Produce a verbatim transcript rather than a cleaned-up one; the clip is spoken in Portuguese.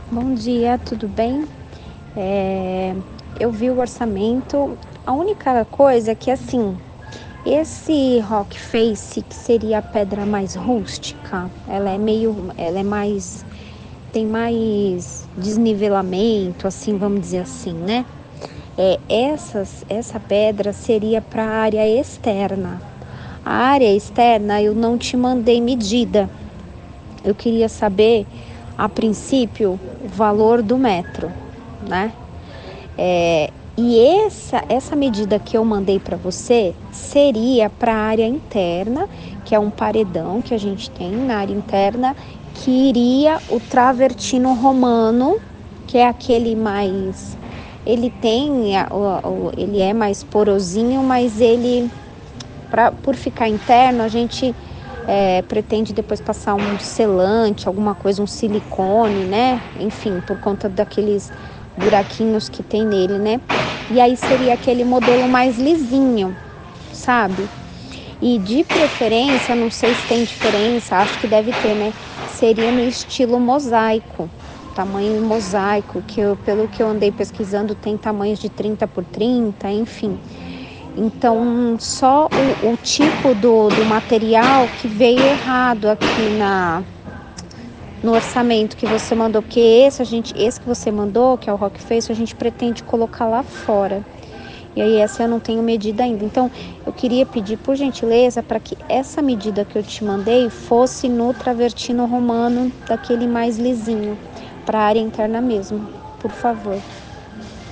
Bom dia, tudo bem? Eh, eu vi o orçamento. A única coisa é que, assim, esse rock face, que seria a pedra mais rústica, ela é meio ela é mais tem mais desnivelamento, assim, vamos dizer assim, né. Eh, essas essa pedra seria para a área externa. A área externa eu não te mandei medida. Eu queria saber, a princípio, o valor do metro, né. Eh, e essa essa medida que eu mandei para você, seria para a área interna, que é um paredão que a gente tem na área interna, que iria o travertino romano, que é aquele mais ele tem a o o ele é mais porosinho, mas ele pra por ficar interno, a gente, eh, pretende depois passar um selante, alguma coisa, um silicone, né, enfim, por conta daqueles buraquinhos que tem nele, né. E aí seria aquele modelo mais lisinho, sabe. E de preferência, não sei se tem diferença, acho que deve ter, né, seria no estilo mosaico, tamanho mosaico, que eu pelo que eu andei pesquisando tem tamanhos de trinta por trinta, enfim. Então, só o o tipo do do material que veio errado aqui na no orçamento que você mandou, porque esse a gente esse que você mandou, que é o rock face, a gente pretende colocar lá fora. E aí essa eu não tenho medida ainda. Então, eu queria pedir, por gentileza, para que essa medida que eu te mandei fosse no travertino romano, daquele mais lisinho, para a área interna mesmo, por favor.